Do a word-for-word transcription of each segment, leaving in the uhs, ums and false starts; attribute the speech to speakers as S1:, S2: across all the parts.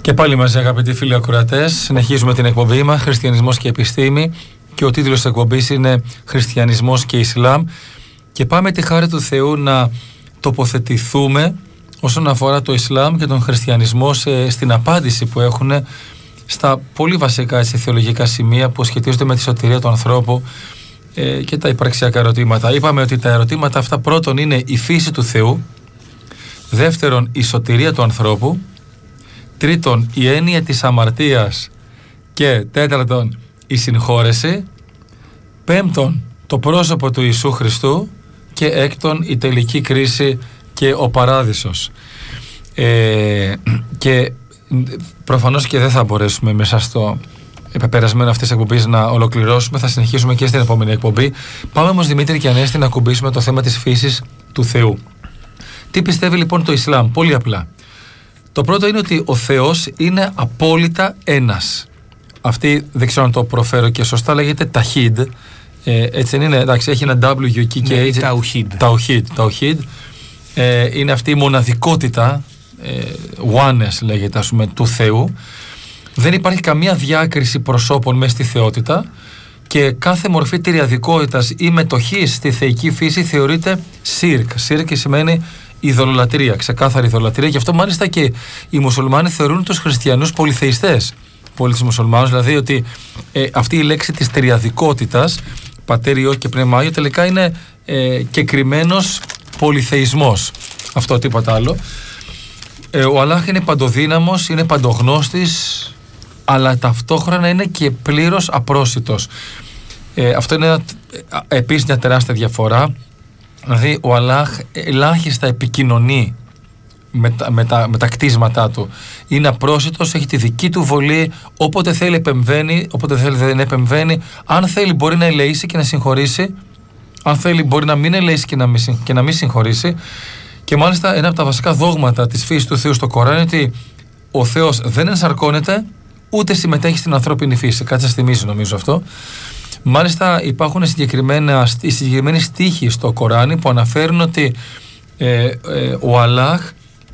S1: Και πάλι μαζί, αγαπητοί φίλοι ακροατές, συνεχίζουμε την εκπομπή μας Χριστιανισμός και Επιστήμη και ο τίτλος της εκπομπής είναι Χριστιανισμός και Ισλάμ και πάμε τη χάρη του Θεού να τοποθετηθούμε όσον αφορά το Ισλάμ και τον χριστιανισμό σε, στην απάντηση που έχουν στα πολύ βασικά έτσι, θεολογικά σημεία που σχετίζονται με τη σωτηρία του ανθρώπου ε, και τα υπαρξιακά ερωτήματα. Είπαμε ότι τα ερωτήματα αυτά πρώτον είναι η φύση του Θεού, δεύτερον η σωτηρία του ανθρώπου, τρίτον η έννοια της αμαρτίας και τέταρτον η συγχώρεση, πέμπτον το πρόσωπο του Ιησού Χριστού και έκτον η τελική κρίση και ο παράδεισος. Ε, και προφανώς και δεν θα μπορέσουμε μέσα στο πεπερασμένο αυτής της εκπομπής να ολοκληρώσουμε, θα συνεχίσουμε και στην επόμενη εκπομπή. Πάμε όμως, Δημήτρη και Ανέστη, να ακουμπήσουμε το θέμα της φύσης του Θεού. Τι πιστεύει λοιπόν το Ισλάμ? Πολύ απλά. Το πρώτο είναι ότι ο Θεός είναι απόλυτα ένας. Αυτή δεν ξέρω αν το προφέρω και σωστά, λέγεται Ταχίδ. Ε, έτσι δεν είναι? Εντάξει, έχει ένα W εκεί και έτσι.
S2: Ταουχίδ.
S1: Ταουχίδ. Ταουχίδ. Ε, είναι αυτή η μοναδικότητα, ε, oneness λέγεται, ας πούμε, του Θεού. Δεν υπάρχει καμία διάκριση προσώπων μέσα στη θεότητα και κάθε μορφή τριαδικότητας ή μετοχής στη θεϊκή φύση θεωρείται σύρκ. Σύρκ σημαίνει ειδωλολατρία, ξεκάθαρη ειδωλολατρία. Γι' αυτό μάλιστα και οι μουσουλμάνοι θεωρούν τους χριστιανούς πολυθεϊστές. Πολύ τους μουσουλμάνους, δηλαδή ότι ε, αυτή η λέξη της τριαδικότητας, πατέρ, Υιό και Πνεύμα Άγιο, τελικά είναι ε, κεκριμένος πολυθεϊσμός. Αυτό, τίποτα άλλο. Ε, ο Αλλάχ είναι παντοδύναμος, είναι παντογνώστης, αλλά ταυτόχρονα είναι και πλήρως απρόσιτος. Ε, αυτό είναι ένα, επίσης μια τεράστια διαφορά. Δηλαδή ο Αλλάχ ελάχιστα επικοινωνεί με τα, με, τα, με τα κτίσματά του. Είναι απρόσιτος, έχει τη δική του βολή, όποτε θέλει επεμβαίνει, όποτε θέλει δεν επεμβαίνει. Αν θέλει μπορεί να ελεήσει και να συγχωρήσει, αν θέλει μπορεί να μην ελεήσει και να μην, και να μην συγχωρήσει. Και μάλιστα ένα από τα βασικά δόγματα της φύσης του Θεού στο Κοράνι είναι ότι ο Θεός δεν ενσαρκώνεται ούτε συμμετέχει στην ανθρώπινη φύση. Κάτι σας θυμίζει νομίζω αυτό. Μάλιστα υπάρχουν συγκεκριμένα, συγκεκριμένοι στίχοι στο Κοράνι που αναφέρουν ότι ε, ε, ο Αλλάχ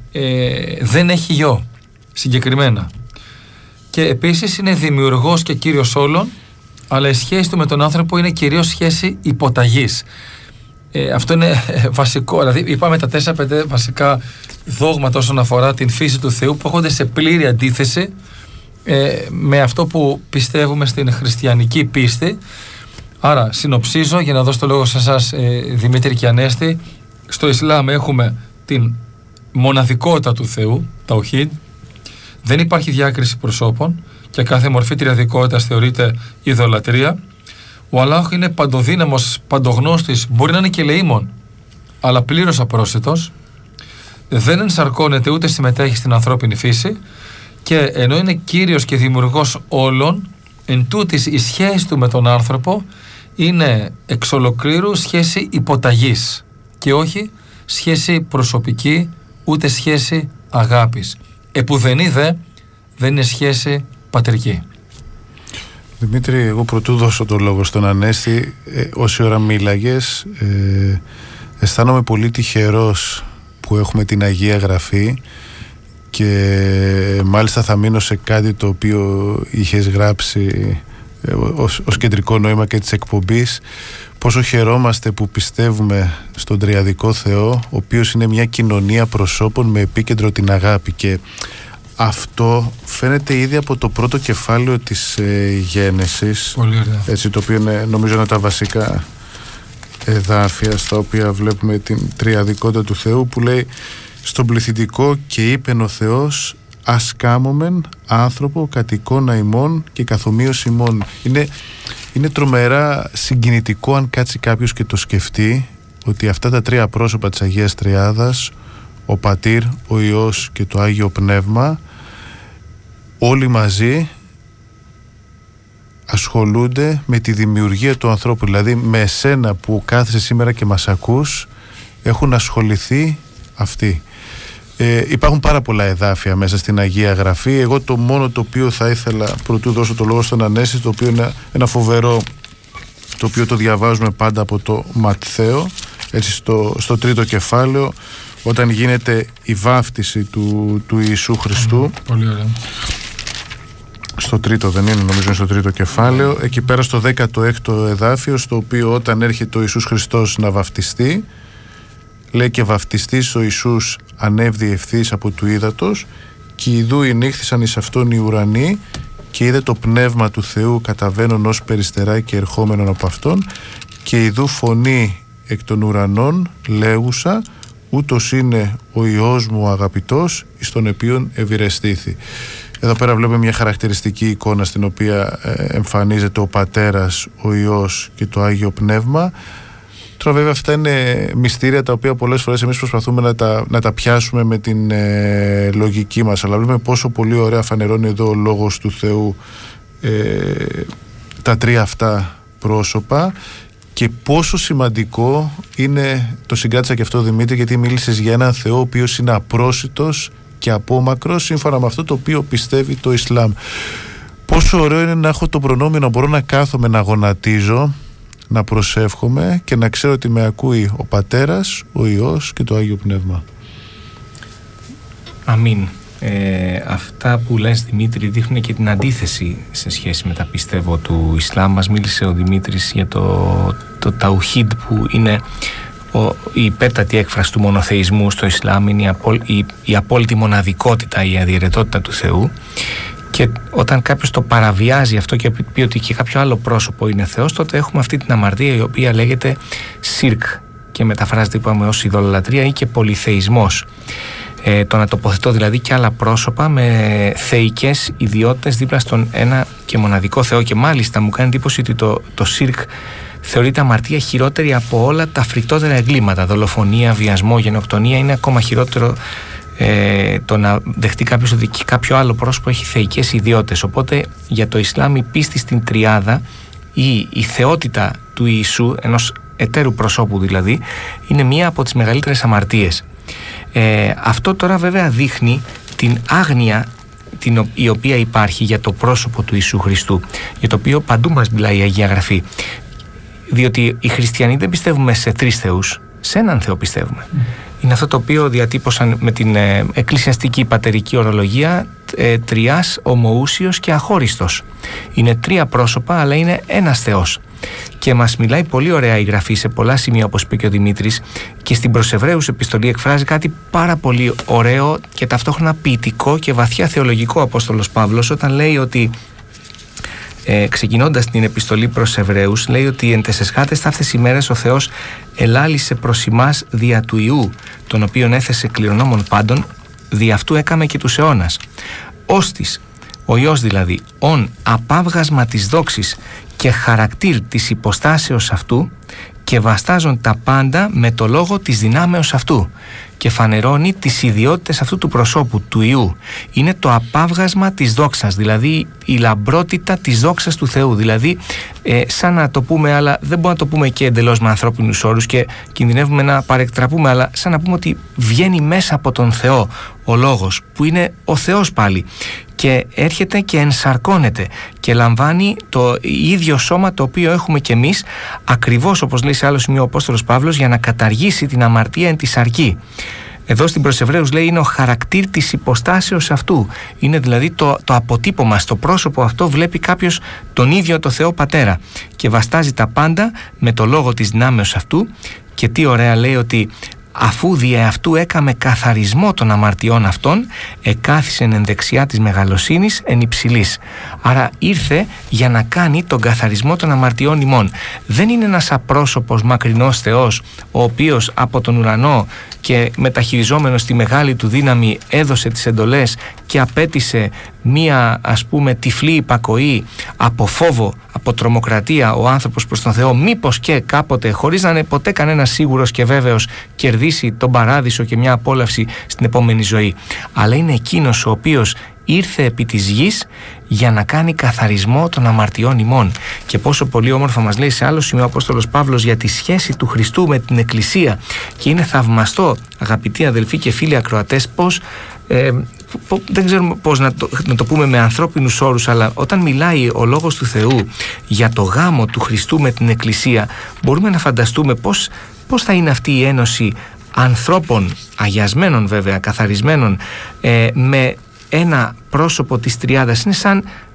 S1: ε, δεν έχει γιο συγκεκριμένα. Και επίσης είναι δημιουργός και κύριος όλων, αλλά η σχέση του με τον άνθρωπο είναι κυρίως σχέση υποταγής. Ε, αυτό είναι βασικό. Δηλαδή είπαμε τα τέσσερα πέντε βασικά δόγματα όσον αφορά την φύση του Θεού που έχονται σε πλήρη αντίθεση ε, με αυτό που πιστεύουμε στην χριστιανική πίστη. Άρα συνοψίζω για να δώσω το λόγο σε εσάς, ε, Δημήτρη και Ανέστη. Στο Ισλάμ έχουμε την μοναδικότητα του Θεού, Ταουχίδ. Δεν υπάρχει διάκριση προσώπων και κάθε μορφή τριαδικότητας θεωρείται ειδωλατρία. Ο Αλλάχ είναι παντοδύναμος, παντογνώστης, μπορεί να είναι και ελεήμων, αλλά πλήρως απρόσιτος. Δεν ενσαρκώνεται ούτε συμμετέχει στην ανθρώπινη φύση και ενώ είναι κύριος και δημιουργός όλων, εν τούτης η σχέση του με τον άνθρωπο είναι εξ ολοκλήρου σχέση υποταγής και όχι σχέση προσωπική, ούτε σχέση αγάπης. Επουδενή δε δεν είναι σχέση πατρική.
S3: Δημήτρη, εγώ πρωτού δώσω το λόγο στον Ανέστη, ε, όση ώρα μίλαγες, ε, αισθάνομαι πολύ τυχερός που έχουμε την Αγία Γραφή και μάλιστα θα μείνω σε κάτι το οποίο είχες γράψει ε, ως, ως κεντρικό νόημα και της εκπομπής, πόσο χαιρόμαστε που πιστεύουμε στον Τριαδικό Θεό, ο οποίος είναι μια κοινωνία προσώπων με επίκεντρο την αγάπη, και αυτό φαίνεται ήδη από το πρώτο κεφάλαιο της ε, Γένεσης.
S1: Πολύ ωραία.
S3: Έτσι, το οποίο είναι νομίζω ένα από τα βασικά εδάφια στα οποία βλέπουμε την τριαδικότητα του Θεού, που λέει στον πληθυντικό «Και είπεν ο Θεός, ας κάμωμεν άνθρωπο κατ' εικόνα ημών και καθομοίως ημών». Είναι, είναι τρομερά συγκινητικό αν κάτσει κάποιος και το σκεφτεί, ότι αυτά τα τρία πρόσωπα της Αγίας Τριάδας, ο Πατήρ, ο Υιός και το Άγιο Πνεύμα, όλοι μαζί ασχολούνται με τη δημιουργία του ανθρώπου. Δηλαδή με εσένα που κάθεσαι σήμερα και μας ακούς, έχουν ασχοληθεί αυτοί. Ε, υπάρχουν πάρα πολλά εδάφια μέσα στην Αγία Γραφή. Εγώ το μόνο το οποίο θα ήθελα, πρωτού δώσω το λόγο στον Ανέστη, το οποίο είναι ένα φοβερό, το οποίο το διαβάζουμε πάντα από το Ματθαίο, έτσι στο, στο τρίτο κεφάλαιο, όταν γίνεται η βάφτιση του, του Ιησού Χριστού.
S1: Mm, πολύ ωραία.
S3: στο τρίτο δεν είναι, νομίζω είναι στο τρίτο κεφάλαιο, εκεί πέρα στο δέκατο έκτο εδάφιο, στο οποίο όταν έρχεται ο Ιησούς Χριστός να βαφτιστεί, λέει και βαφτιστής ο Ιησούς ανέβη ευθύς από του ύδατος και ιδού ηνύχθησαν εις αυτόν οι ουρανοί και είδε το πνεύμα του Θεού καταβαίνον ως περιστερά και ερχόμενον από αυτόν και ιδού φωνή εκ των ουρανών λέγουσα ούτως είναι ο Υιός μου ο αγαπητός εις τον οποίον ευηρεστήθη. Εδώ πέρα βλέπουμε μια χαρακτηριστική εικόνα στην οποία εμφανίζεται ο Πατέρας, ο Υιός και το Άγιο Πνεύμα. Τώρα βέβαια αυτά είναι μυστήρια τα οποία πολλές φορές εμείς προσπαθούμε να τα, να τα πιάσουμε με την ε, λογική μας, αλλά βλέπουμε πόσο πολύ ωραία φανερώνει εδώ ο Λόγος του Θεού ε, τα τρία αυτά πρόσωπα και πόσο σημαντικό είναι, το συγκράτησα και αυτό Δημήτρη, γιατί μίλησες για έναν Θεό ο οποίος είναι απρόσιτος και απόμακρος σύμφωνα με αυτό το οποίο πιστεύει το Ισλάμ. Πόσο ωραίο είναι να έχω το προνόμιο να μπορώ να κάθομαι να γονατίζω, να προσεύχομαι και να ξέρω ότι με ακούει ο Πατέρας, ο Υιός και το Άγιο Πνεύμα.
S2: Αμήν. Ε, αυτά που λες Δημήτρη δείχνουν και την αντίθεση σε σχέση με τα πιστεύω του Ισλάμ. Μας μίλησε ο Δημήτρης για το, το Ταουχίντ που είναι ο, η υπέρτατη έκφραση του μονοθεϊσμού στο Ισλάμ, είναι η, απόλ, η, η απόλυτη μοναδικότητα, η αδιαιρετότητα του Θεού. Και όταν κάποιος το παραβιάζει αυτό και πει ότι και κάποιο άλλο πρόσωπο είναι Θεός, τότε έχουμε αυτή την αμαρτία η οποία λέγεται σιρκ και μεταφράζεται, είπαμε, ως ειδωλολατρία ή και πολυθεϊσμός. Ε, το να τοποθετώ δηλαδή και άλλα πρόσωπα με θεϊκές ιδιότητες δίπλα στον ένα και μοναδικό Θεό. Και μάλιστα μου κάνει εντύπωση ότι το, το σιρκ θεωρείται αμαρτία χειρότερη από όλα τα φρικτότερα εγκλήματα. Δολοφονία, βιασμό, γενοκτονία. Είναι ακόμα χειρότερο ε, το να δεχτεί κάποιος ότι και κάποιο άλλο πρόσωπο έχει θεϊκές ιδιότητες. Οπότε για το Ισλάμ η πίστη στην τριάδα ή η θεότητα του Ιησού, ενός εταίρου προσώπου δηλαδή, είναι μία από τις μεγαλύτερες αμαρτίες. Ε, αυτό τώρα βέβαια δείχνει την άγνοια την, η οποία υπάρχει για το πρόσωπο του Ιησού Χριστού, για το οποίο παντού μας μιλάει η Αγία Γραφή. Διότι οι χριστιανοί δεν πιστεύουμε σε τρεις θεούς, σε έναν Θεό πιστεύουμε. Mm. Είναι αυτό το οποίο διατύπωσαν με την ε, εκκλησιαστική πατερική ορολογία ε, τριάς, ομοούσιος και αχώριστος. Είναι τρία πρόσωπα αλλά είναι ένας Θεός. Και μας μιλάει πολύ ωραία η Γραφή σε πολλά σημεία, όπως είπε και ο Δημήτρης, και στην προς Εβραίους επιστολή εκφράζει κάτι πάρα πολύ ωραίο και ταυτόχρονα ποιητικό και βαθιά θεολογικό ο Απόστολος Παύλος, όταν λέει ότι ε, ξεκινώντας την επιστολή προς Εβραίους, λέει ότι εν τες εσχάτες ταύτες ημέρες ο Θεός ελάλησε προς ημάς δια του Ιού, τον οποίον έθεσε κληρονόμων πάντων, δι' αυτού έκαμε και τους αιώνας. Όστις, ο Υιός δηλαδή, ον απάβγασμα της δόξης και χαρακτήρ της υποστάσεως αυτού και βαστάζουν τα πάντα με το λόγο της δυνάμεως αυτού και φανερώνει τις ιδιότητες αυτού του προσώπου, του Υιού. Είναι το απάβγασμα της δόξας, δηλαδή η λαμπρότητα της δόξας του Θεού. Δηλαδή, ε, σαν να το πούμε, αλλά δεν μπορούμε να το πούμε και εντελώς με ανθρώπινους όρους και κινδυνεύουμε να παρεκτραπούμε, αλλά σαν να πούμε ότι βγαίνει μέσα από τον Θεό ο Λόγος, που είναι ο Θεός πάλι, και έρχεται και ενσαρκώνεται και λαμβάνει το ίδιο σώμα το οποίο έχουμε και εμείς, ακριβώς όπως λέει σε άλλο σημείο ο Απόστολος Παύλος, για να καταργήσει την αμαρτία εν τη σαρκή. Εδώ στην προς Εβραίους λέει είναι ο χαρακτήρ της υποστάσεως αυτού. Είναι δηλαδή το, το αποτύπωμα, στο πρόσωπο αυτό βλέπει κάποιος τον ίδιο το Θεό Πατέρα και βαστάζει τα πάντα με το λόγο της δυνάμεως αυτού. Και τι ωραία λέει, ότι αφού δι' αυτού έκαμε καθαρισμό των αμαρτιών αυτών, εκάθισεν εν δεξιά της μεγαλοσύνης εν υψηλής. Άρα ήρθε για να κάνει τον καθαρισμό των αμαρτιών ημών. Δεν είναι ένας απρόσωπος μακρινός Θεός, ο οποίος από τον ουρανό και μεταχειριζόμενος τη μεγάλη του δύναμη έδωσε τις εντολές και απέτησε μία, ας πούμε, τυφλή υπακοή από φόβο, από τρομοκρατία ο άνθρωπος προς τον Θεό, μήπως και κάποτε, χωρίς να είναι ποτέ κανένας σίγουρος και βέβαιος, κερδίσει τον παράδεισο και μια απόλαυση στην επόμενη ζωή. Αλλά είναι εκείνος ο οποίος ήρθε επί της γης για να κάνει καθαρισμό των αμαρτιών ημών. Και πόσο πολύ όμορφα μας λέει σε άλλο σημείο ο Απόστολος Παύλος για τη σχέση του Χριστού με την Εκκλησία. Και είναι θαυμαστό, αγαπητοί αδελφοί και φίλοι ακροατές, πως ε, δεν ξέρουμε πώς να το, να το πούμε με ανθρώπινους όρους, αλλά όταν μιλάει ο Λόγος του Θεού για το γάμο του Χριστού με την Εκκλησία, μπορούμε να φανταστούμε πώς, πώς θα είναι αυτή η ένωση ανθρώπων, αγιασμένων βέβαια, καθαρισμένων, ε, με ένα πρόσωπο της τριάδας. Είναι σαν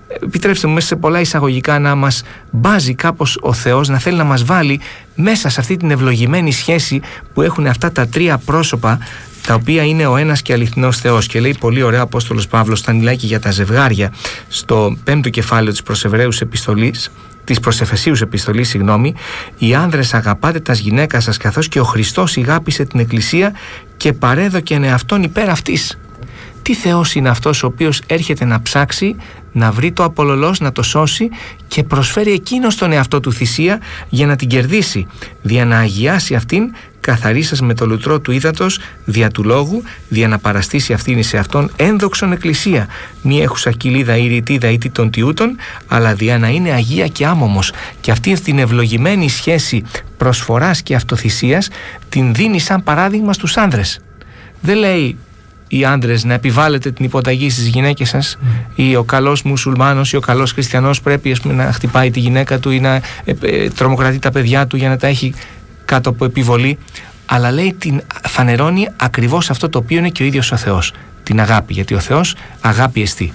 S2: επιτρέψτε μου μέσα σε πολλά εισαγωγικά να μας μπάζει κάπως ο Θεός, να θέλει να μας βάλει μέσα σε αυτή την ευλογημένη σχέση που έχουν αυτά τα τρία πρόσωπα, τα οποία είναι ο ένας και αληθινός Θεός. Και λέει πολύ ωραία ο Απόστολος Παύλος, όταν μιλάει και για τα ζευγάρια στο πέμπτο κεφάλαιο της προς Εβραίους επιστολής, της προς Εφεσίους επιστολής, συγγνώμη, οι άνδρες αγαπάτε τας γυναίκας σας, καθώς και ο Χριστός ηγάπησε την Εκκλησία και παρέδοκεν εαυτόν υπέρ αυτής. Τι Θεός είναι αυτός ο οποίος έρχεται να ψάξει, να βρει το απολωλός, να το σώσει και προσφέρει εκείνος τον εαυτό του θυσία για να την κερδίσει, δια να αγιάσει αυτήν, καθαρίσας με το λουτρό του ύδατος δια του λόγου, δια να παραστήσει αυτήν σε αυτόν ένδοξον εκκλησία, μη έχουσα κοιλίδα ή ρητίδα ή τι των τιούτων, αλλά δια να είναι αγία και άμωμος. Και αυτή την ευλογημένη σχέση προσφοράς και αυτοθυσίας την δίνει σαν παράδειγμα στους άνδρες. Δεν λέει οι άντρες να επιβάλλετε την υποταγή στις γυναίκες σας, mm. ή ο καλός μουσουλμάνος ή ο καλός χριστιανός πρέπει, ας πούμε, να χτυπάει τη γυναίκα του ή να ε, ε, τρομοκρατεί τα παιδιά του για να τα έχει κάτω από επιβολή. Αλλά λέει, την φανερώνει ακριβώς αυτό το οποίο είναι και ο ίδιος ο Θεός, την αγάπη, γιατί ο Θεός αγάπη εστί.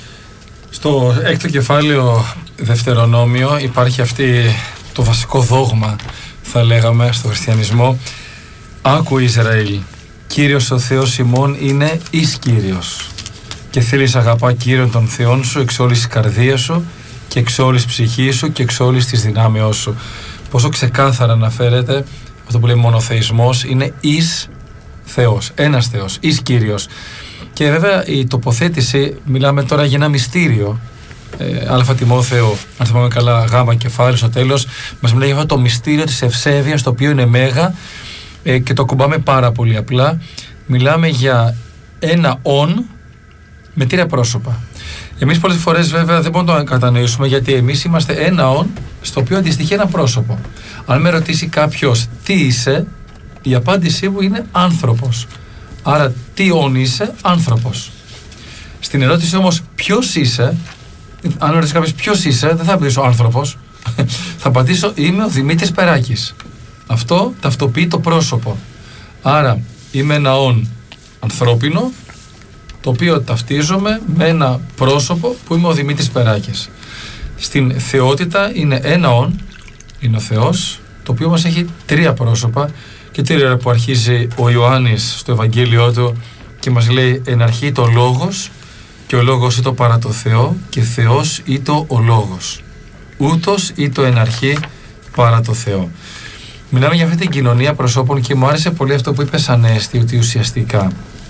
S1: Στο έκτο κεφάλαιο Δευτερονόμιο υπάρχει αυτή το βασικό δόγμα, θα λέγαμε, στο χριστιανισμό. Άκου Ισραήλ, Κύριος ο Θεός ημών είναι εις Κύριος, και θέλεις αγαπά Κύριον τον Θεόν σου εξ όλης της καρδίας σου και εξ όλης ψυχής σου και εξ όλης της δυνάμεώς σου. Πόσο ξεκάθαρα αναφέρεται αυτό που λέει μονοθεϊσμός, είναι εις Θεός, ένας Θεός, εις Κύριος. Και βέβαια η τοποθέτηση, μιλάμε τώρα για ένα μυστήριο, ε, Α Τιμόθεο, αν θυμάμαι καλά, γάμα κεφάλαιο στο τέλος, μας μιλάει για αυτό το μυστήριο της ευσέβειας, το οποίο είναι μέγα, ε, και το κουμπάμε πάρα πολύ απλά. Μιλάμε για ένα «ον» με τρία πρόσωπα. Εμείς πολλές φορές βέβαια δεν μπορούμε να το κατανοήσουμε, γιατί εμείς είμαστε ένα «ον» στο οποίο αντιστοιχεί ένα πρόσωπο. Αν με ρωτήσει κάποιος τι είσαι, η απάντησή μου είναι άνθρωπος. Άρα τι «ον» είσαι, άνθρωπος. Στην ερώτηση όμως ποιος είσαι, αν ρωτήσει κάποιος ποιος είσαι, δεν θα απαντήσω άνθρωπος. Θα απαντήσω είμαι ο Δημήτρης Περάκης. Αυτό ταυτοποιεί το πρόσωπο. Άρα είμαι ένα «ον» ανθρώπινο, το οποίο ταυτίζομαι με ένα πρόσωπο που είμαι ο Δημήτρης Περάκης. Στην θεότητα είναι ένα «ον», είναι ο Θεός, το οποίο μας έχει τρία πρόσωπα, και τρία που αρχίζει ο Ιωάννης στο Ευαγγέλιό του και μας λέει εν αρχή το Λόγος, και ο Λόγος ήτο παρά το Θεό και Θεός ήτο ο Λόγος. Ούτως ήτο εν αρχή παρά το Θεό. Μιλάμε για αυτή την κοινωνία προσώπων και μου άρεσε πολύ αυτό που είπε Ανέστη, ότι ουσιαστικά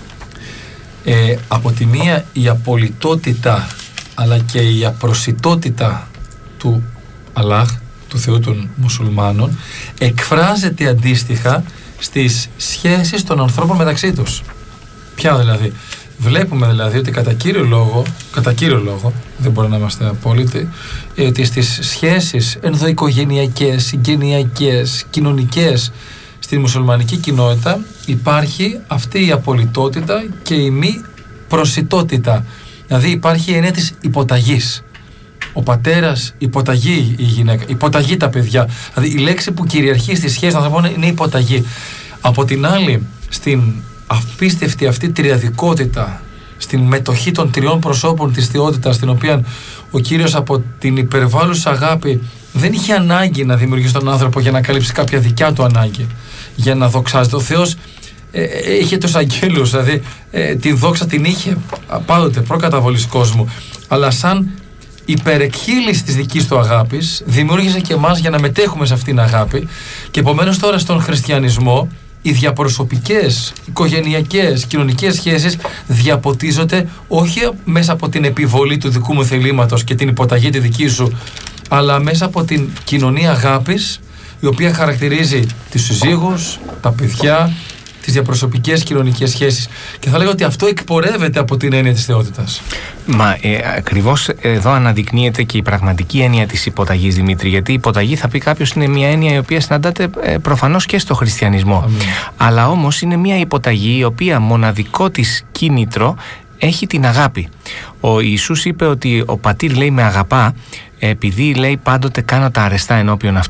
S1: ε, από τη μία η απολυτότητα αλλά και η απροσιτότητα του Αλλάχ, του Θεού των μουσουλμάνων, εκφράζεται αντίστοιχα στις σχέσεις των ανθρώπων μεταξύ τους. Ποια δηλαδή? Βλέπουμε δηλαδή ότι κατά κύριο λόγο, κατά κύριο λόγο, δεν μπορεί να είμαστε απόλυτοι, ότι στις σχέσεις ενδοοικογενειακές, συγγενειακές, κοινωνικές στη μουσουλμανική κοινότητα υπάρχει αυτή η απολυτότητα και η μη προσιτότητα. Δηλαδή υπάρχει η έννοια της υποταγής. Ο πατέρας υποταγεί η γυναίκα, υποταγεί τα παιδιά. Δηλαδή η λέξη που κυριαρχεί στη σχέση των ανθρώπων είναι υποταγή. Από την άλλη, στην απίστευτη αυτή τριαδικότητα, στην μετοχή των τριών προσώπων της θεότητας, στην οποία ο Κύριος από την υπερβάλλουσα αγάπη δεν είχε ανάγκη να δημιουργήσει τον άνθρωπο για να καλύψει κάποια δικιά του ανάγκη, για να δοξάζεται. Ο Θεός ε, είχε τους αγγέλους, δηλαδή ε, την δόξα την είχε πάντοτε προκαταβολής κόσμου, αλλά σαν υπερεκχύληση της δικής του αγάπης δημιούργησε και εμάς για να μετέχουμε σε αυτήν την αγάπη. Και επομένως τώρα στον χριστιανισμό οι διαπροσωπικές, οικογενειακές, κοινωνικές σχέσεις διαποτίζονται όχι μέσα από την επιβολή του δικού μου θελήματος και την υποταγή τη δική σου, αλλά μέσα από την κοινωνία αγάπης, η οποία χαρακτηρίζει τις συζύγους, τα παιδιά, τις διαπροσωπικές κοινωνικές σχέσεις. Και θα λέγω ότι αυτό εκπορεύεται από την έννοια της θεότητας.
S2: Μα ε, ακριβώς εδώ αναδεικνύεται και η πραγματική έννοια της υποταγής, Δημήτρη. Γιατί η υποταγή, θα πει κάποιος, είναι μια έννοια η οποία συναντάται ε, προφανώς και στο χριστιανισμό. Αμήν. Αλλά όμως είναι μια υποταγή η οποία μοναδικό της κίνητρο έχει την αγάπη. Ο Ιησούς είπε ότι ο πατήρ, λέει, με αγαπά επειδή, λέει, πάντοτε κάνω τα αρεστά ενώπιον αυτού.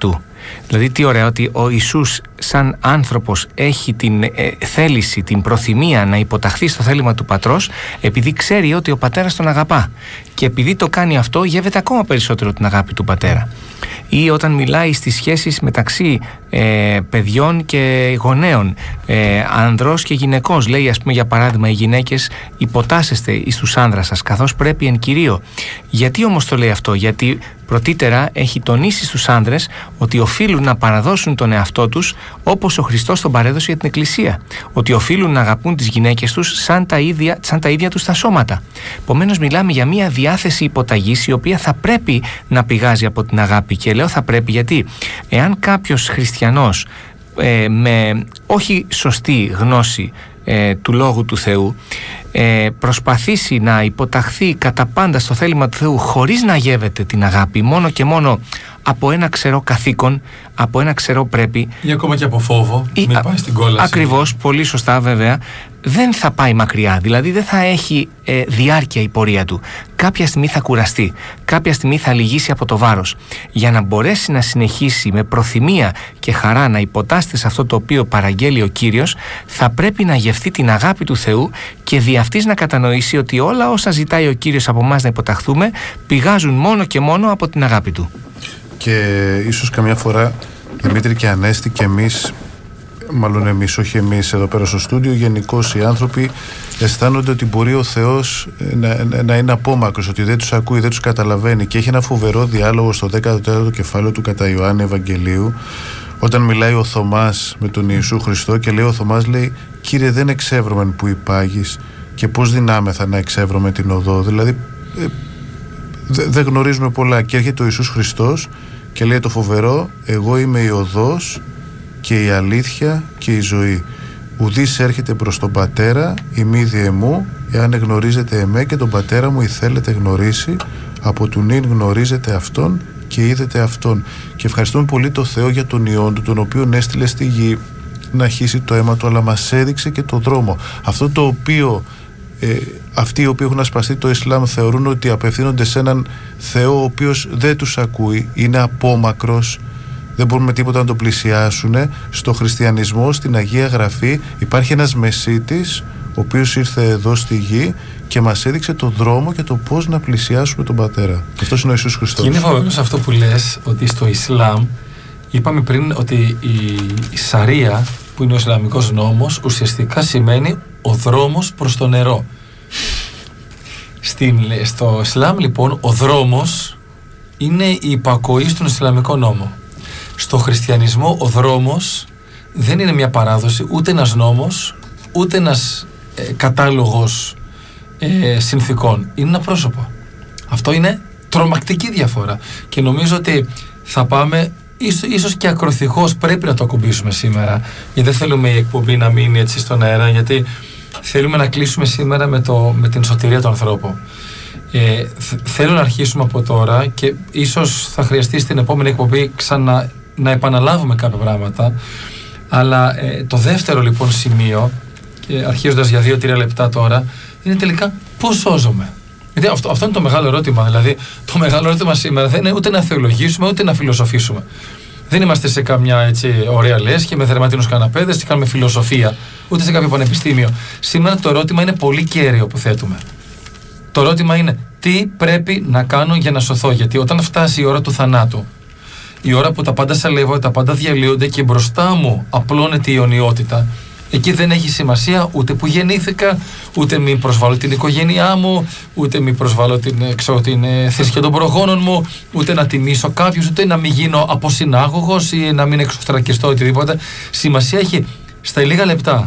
S2: Δηλαδή τι ωραία ότι ο Ιησούς σαν άνθρωπος έχει την ε, θέληση, την προθυμία να υποταχθεί στο θέλημα του πατρός, επειδή ξέρει ότι ο πατέρας τον αγαπά, και επειδή το κάνει αυτό γεύεται ακόμα περισσότερο την αγάπη του πατέρα. Ή όταν μιλάει στις σχέσεις μεταξύ ε, παιδιών και γονέων, ε, ανδρός και γυναικός, λέει ας πούμε για παράδειγμα, οι γυναίκες υποτάσσεστε εις τους άνδρας σας καθώς πρέπει εν κυρίω. Γιατί όμως το λέει αυτό? Γιατί πρωτήτερα έχει τονίσει στους άνδρες ότι οφείλουν να παραδώσουν τον εαυτό τους όπως ο Χριστός τον παρέδωσε για την Εκκλησία, ότι οφείλουν να αγαπούν τις γυναίκες τους σαν τα ίδια, σαν τα ίδια τους τα σώματα. Επομένως μιλάμε για μια διάθεση υποταγής η οποία θα πρέπει να πηγάζει από την αγάπη, και λέω θα πρέπει γιατί εάν κάποιος χριστιανός ε, με όχι σωστή γνώση ε, του Λόγου του Θεού ε, προσπαθήσει να υποταχθεί κατά πάντα στο θέλημα του Θεού χωρίς να γεύεται την αγάπη, μόνο και μόνο από ένα ξερό καθήκον, από ένα ξερό πρέπει,
S1: ή ακόμα και από φόβο, ή, μην πάει στην κόλαση.
S2: Ακριβώς, πολύ σωστά βέβαια, δεν θα πάει μακριά, δηλαδή δεν θα έχει ε, διάρκεια η πορεία του. Κάποια στιγμή θα κουραστεί, κάποια στιγμή θα λυγίσει από το βάρος. Για να μπορέσει να συνεχίσει με προθυμία και χαρά να υποτάσσεται σε αυτό το οποίο παραγγέλει ο Κύριος, θα πρέπει να γευτεί την αγάπη του Θεού και δι' αυτής να κατανοήσει ότι όλα όσα ζητάει ο Κύριος από εμάς να υποταχθούμε πηγάζουν μόνο και μόνο από την αγάπη του.
S3: Και ίσως καμιά φορά, Δημήτρη και Ανέστη, και εμείς, μάλλον εμείς, όχι εμείς εδώ πέρα στο στούντιο, γενικώς οι άνθρωποι αισθάνονται ότι μπορεί ο Θεός να, να, να είναι απόμακρος, ότι δεν τους ακούει, δεν τους καταλαβαίνει, και έχει ένα φοβερό διάλογο στο δέκατο τέταρτο κεφάλαιο του κατά Ιωάννη Ευαγγελίου, όταν μιλάει ο Θωμάς με τον Ιησού Χριστό και λέει ο Θωμάς, λέει, «Κύριε, δεν εξεύρωμεν που υπάγεις και πώς δυνάμεθα να εξεύρωμε την οδό». Δηλαδή ε, δεν δε γνωρίζουμε πολλά, και έρχεται ο Ιησούς Χριστός και λέει το φοβερό, «Εγώ είμαι η οδός και η αλήθεια και η ζωή. Ουδής έρχεται προς τον Πατέρα ημί δι' εμού, εάν εγνωρίζετε εμέ και τον Πατέρα μου, ή θέλετε γνωρίσει, από του νυν γνωρίζετε Αυτόν και είδετε Αυτόν». Και ευχαριστούμε πολύ το Θεό για τον Υιόν του, τον οποίον έστειλε στη γη να χύσει το αίμα του, αλλά μας έδειξε και το δρόμο. Αυτό το οποίο ε, αυτοί οι οποίοι έχουν ασπαστεί το Ισλάμ θεωρούν ότι απευθύνονται σε έναν Θεό ο οποίος δεν τους ακούει, είναι απόμακρος, δεν μπορούν με τίποτα να τον πλησιάσουν. Στο χριστιανισμό, στην Αγία Γραφή, υπάρχει ένας Μεσίτης ο οποίος ήρθε εδώ στη γη και μας έδειξε το δρόμο και το πώς να πλησιάσουμε τον Πατέρα. Αυτός είναι ο Ιησούς Χριστός.
S1: Και είναι φοβερό αυτό που λες, ότι στο Ισλάμ είπαμε πριν ότι η, η Σαρία, που είναι ο Ισλαμικός νόμος, ουσιαστικά σημαίνει ο δρόμος προς το νερό. Στην, στο Ισλάμ λοιπόν ο δρόμος είναι η υπακοή στον Ισλαμικό νόμο. Στο χριστιανισμό ο δρόμος δεν είναι μια παράδοση, ούτε ένας νόμος, ούτε ένας ε, κατάλογος ε, συνθηκών. Είναι ένα πρόσωπο. Αυτό είναι τρομακτική διαφορά. Και νομίζω ότι θα πάμε, ίσως, ίσως και ακροθυγώς πρέπει να το ακουμπήσουμε σήμερα, γιατί δεν θέλουμε η εκπομπή να μείνει έτσι στον αέρα, γιατί θέλουμε να κλείσουμε σήμερα με, το, με την σωτηρία του ανθρώπου. Ε, θέλω να αρχίσουμε από τώρα και ίσως θα χρειαστεί στην επόμενη εκπομπή ξανά να επαναλάβουμε κάποια πράγματα, αλλά ε, το δεύτερο λοιπόν σημείο, ε, αρχίζοντας για δύο τρία λεπτά τώρα, είναι τελικά πώς σώζομαι. Γιατί αυτό, αυτό είναι το μεγάλο ερώτημα. Δηλαδή, το μεγάλο ερώτημα σήμερα δεν είναι ούτε να θεολογήσουμε ούτε να φιλοσοφήσουμε. Δεν είμαστε σε καμιά έτσι ωραία λέσχη με θερματίνους καναπέδες και κάνουμε φιλοσοφία, ούτε σε κάποιο πανεπιστήμιο. Σήμερα το ερώτημα είναι πολύ κέριο που θέτουμε. Το ερώτημα είναι τι πρέπει να κάνω για να σωθώ. Γιατί όταν φτάσει η ώρα του θανάτου, η ώρα που τα πάντα σαλεύονται, τα πάντα διαλύονται και μπροστά μου απλώνεται η αιωνιότητα, εκεί δεν έχει σημασία ούτε που γεννήθηκα, ούτε μην προσβάλλω την οικογένειά μου, ούτε μην προσβάλλω την, ξέρω, την ε, θρησκεία των προγόνων μου, ούτε να τιμήσω κάποιους, ούτε να μην γίνω αποσυνάγωγος ή να μην εξωστρακιστώ οτιδήποτε. Σημασία έχει στα λίγα λεπτά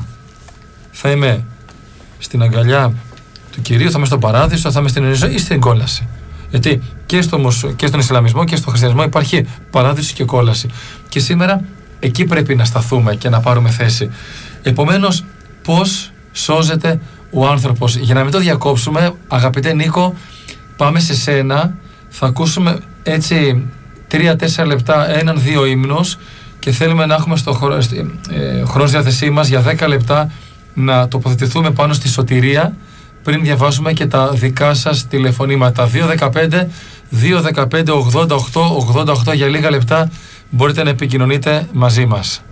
S1: θα είμαι στην αγκαλιά του Κυρίου, θα είμαι στον παράδεισο, θα είμαι στην ζωή ή στην κόλαση. Γιατί και, στο, και στον Ισλαμισμό και στον Χριστιανισμό υπάρχει παράδεισο και κόλαση. Και σήμερα εκεί πρέπει να σταθούμε και να πάρουμε θέση. Επομένως, πώς σώζεται ο άνθρωπος? Για να μην το διακόψουμε, αγαπητέ Νίκο, πάμε σε σένα. Θα ακούσουμε έτσι τρία τέσσερα λεπτά, έναν δύο ύμνους, και θέλουμε να έχουμε στο χρόνο, ε, χρόνο διάθεσή μας για δέκα λεπτά να τοποθετηθούμε πάνω στη σωτηρία, πριν διαβάσουμε και τα δικά σας τηλεφωνήματα. Δύο δεκαπέντε δύο δεκαπέντε ογδόντα οκτώ ογδόντα οκτώ για λίγα λεπτά μπορείτε να επικοινωνείτε μαζί μας.